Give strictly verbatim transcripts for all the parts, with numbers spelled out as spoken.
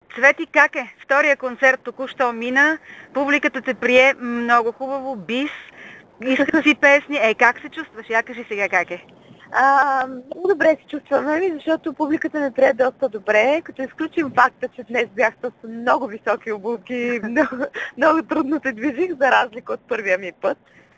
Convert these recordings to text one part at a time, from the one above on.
Цвети, как е? Втория концерт току-що мина, публиката те прие много хубаво, бис, искат си песни. Е, как се чувстваш? Я кажи сега как е. А, много добре се чувствам, нали, защото публиката ме прие доста добре, като изключим факта, че днес бях с много високи обувки, много, много трудно се движих, за разлика от първия ми път.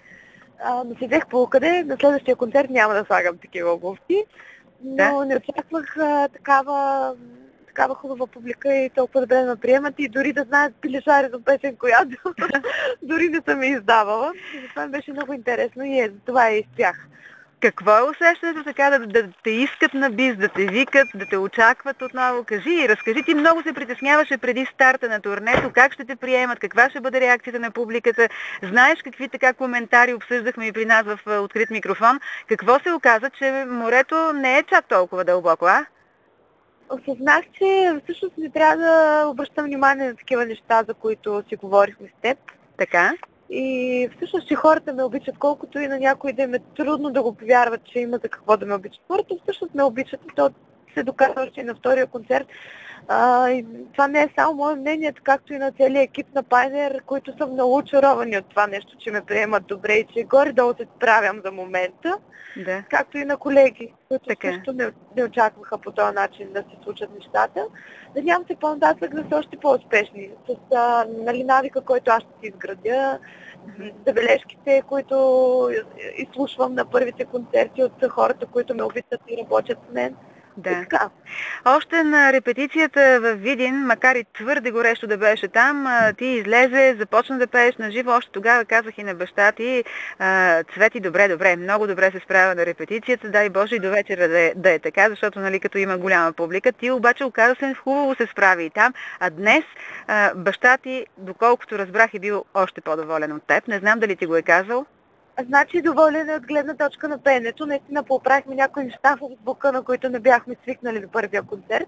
А, но си взех полукъде, на следващия концерт няма да слагам такива обувки, но Да? не очаквах а, такава, такава хубава публика и толкова добре да ме приемат и дори да знаят пилешарето песен, която дори не съм я издавала. И това ми беше много интересно и е, за това я изпях. Какво е усещането така да, да те искат на бис, да те викат, да те очакват отново? Кажи, разкажи, ти много се притесняваше преди старта на турнето, как ще те приемат, каква ще бъде реакцията на публиката. Знаеш какви така коментари обсъждахме и при нас в открит микрофон. Какво се оказа, че морето не е чак толкова дълбоко, а? Осъзнах, че всъщност не трябва да обръщам внимание на такива неща, за които си говорихме с теб. Така? И всъщност, че хората ме обичат, колкото и на някой да им е трудно да го повярват, че има за какво да ме обичат. Хората всъщност ме обичат и то се доказва още и на втория концерт. А, и това не е само мое мнение, както и на целия екип на Пайнер, които са много очаровани от това нещо, че ме приемат добре и че горе-долу се справям за момента. Да. Както и на колеги, които така. също не, не очакваха по този начин да се случат нещата. Надявам се по-нататък да са още по-успешни. С а, нали, навика, който аз ще си изградя, забележките, които изслушвам на първите концерти от хората, които ме обичат и работят с мен. Да. Още на репетицията в Видин, макар и твърде горещо да беше там, ти излезе, започна да пееш на живо. Още тогава казах и на баща ти: Цвети, добре, добре, много добре се справя на репетицията, дай Боже и до вечера да е, да е така, защото нали като има голяма публика. Ти обаче оказа се хубаво се справи и там, а днес баща ти, доколкото разбрах, е бил още по-доволен от теб. Не знам дали ти го е казал. Значи доволен е от гледна точка на пеенето. Наистина поправихме някои неща в звука, на които не бяхме свикнали до първия концерт.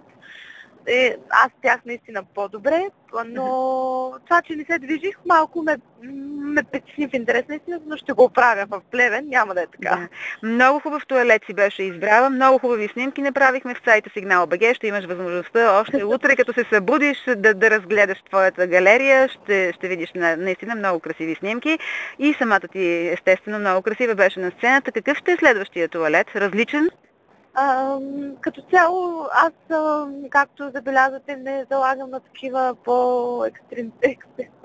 И аз бях наистина по-добре, но това, че не се движих, малко ме, ме притесни в интерес наистина, но ще го оправя в Плевен, няма да е така. Да. Много хубав туалет си беше избрала, много хубави снимки направихме в сайта Сигнал БГ, ще имаш възможността още утре, като се събудиш, да, да разгледаш твоята галерия, ще, ще видиш наистина много красиви снимки и самата ти естествено много красива беше на сцената. Какъв ще е следващия туалет? Различен? А, като цяло, аз, а, както забелязвате, не залагам на такива по-ексцентрични,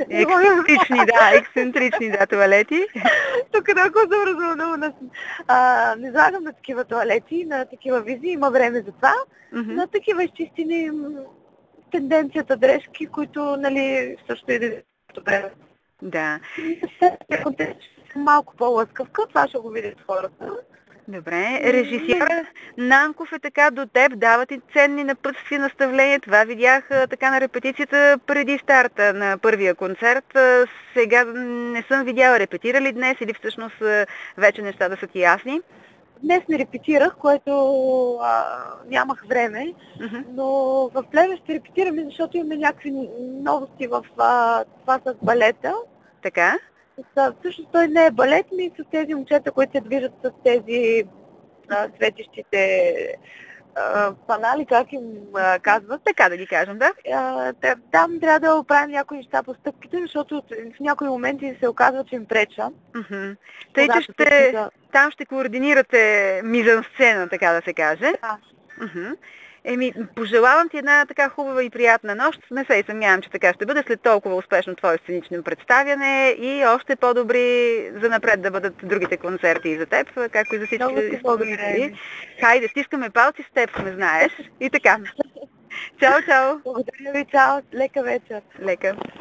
да, ексцентрични, да, туалети. Тук толкова съм развълнувана. А, не залагам на такива туалети, на такива визии, има време за това. Mm-hmm. На такива изчистени тенденцията дрежки, които, нали, също и да добре. Да. Малко по-лъскавка, това ще го видят хората. Добре. Режисьора Нанков е така до теб, дава ти ценни напътствия, наставления. Това видях така на репетицията преди старта на първия концерт. Сега не съм видяла, репетира ли днес или всъщност вече нещата са ти ясни? Днес не репетирах, което а, нямах време, uh-huh. но в Плевен ще репетираме, защото имаме някакви новости в а, това с балета. Така? Всъщност той не е балет, ми с тези момчета, които се движат с тези а, светещите а, панали, как им а, казват. Така да ги кажем, да? А, там трябва да оправим някои неща по стъпките, защото в някои моменти се оказва, че им преча. Uh-huh. Тъй, че ще, там ще координирате мизансцена, така да се каже. Да. Uh-huh. Еми, пожелавам ти една така хубава и приятна нощ. Не се и съмнявам, че така ще бъде след толкова успешно твое сценично представяне и още по-добри за напред да бъдат другите концерти и за теб, както и за всички изпълнители. Хайде, стискаме палци с теб, не знаеш. И така. Чао, чао. Благодаря ви, чао. Лека вечер. Лека.